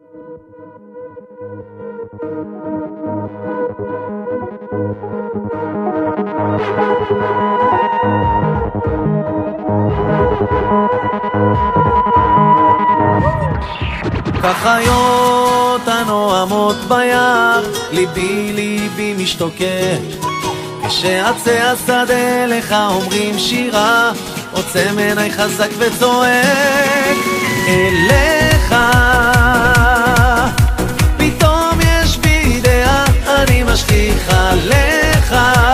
כחיות הנועמות ביער, ליבי ליבי משתוקק, כשעצי השדה לך אומרים שירה, עוצם עיניי חזק וצועק אליך. פתאום יש בי דעה, אני משליך עליך,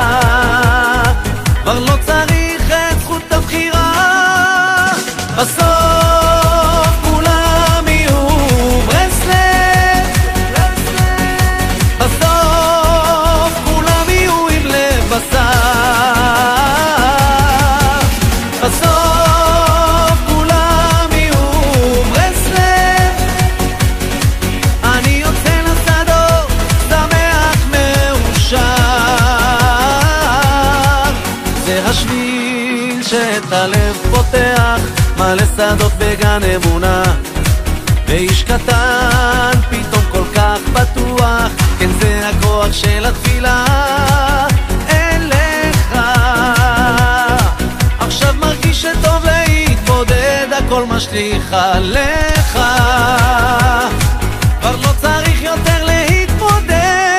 כבר לא צריך את זכות הבחירה. בסוף כולם יהיו ברסלב, בסוף כולם יהיו עם לב בשר, בסוף כולם יהיו ברסלב. אני יוצא לשדות שמח מאושר, זה השביל שאת הלב פותח, מלא שדות בגן אמונה, ואיש קטן פתאום כל כך בטוח, כן זה הכוח של התפילה אליך. עכשיו מרגיש שטוב להתבודד, הכל משליך עליך, כבר לא צריך יותר להתמודד.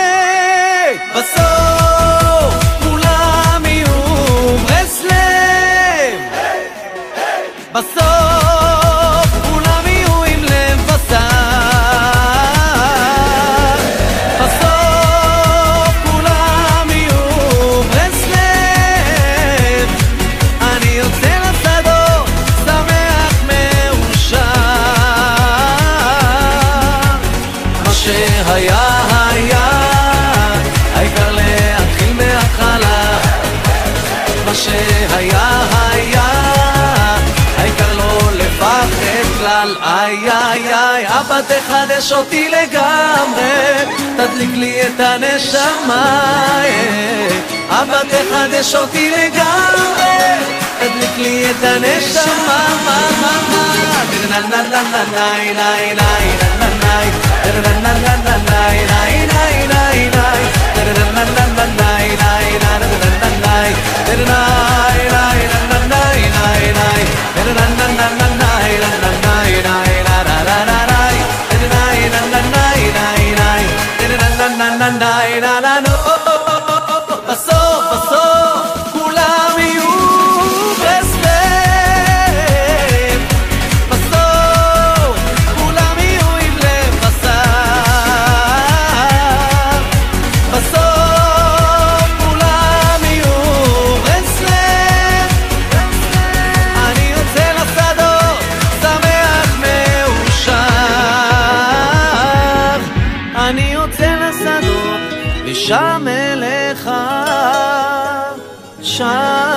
בסוף כולם יהיו ברסלב, בסוף כולם יהיו עם לב בשר, בסוף כולם יהיו ברסלב. אני יוצא לשדות שמח מאושר, מה שהיה היה, העיקר להתחיל מההתחלה. מה שהיה היה, העיקר לא לפחד כלל. איי איי איי, אבא תחדש אותי לגמרי, תדליק לי את הנשמה. אבא תחדש אותי לגמרי, תדליק לי את הנשמה. בסוף בסוף כולם יהיו ברסלב, בסוף כולם יהיו עם לב בשר, בסוף כולם יהיו ברסלב. אני יוצא לשדות שמח מאושר, אני יוצא לשדות ושם אליך, שם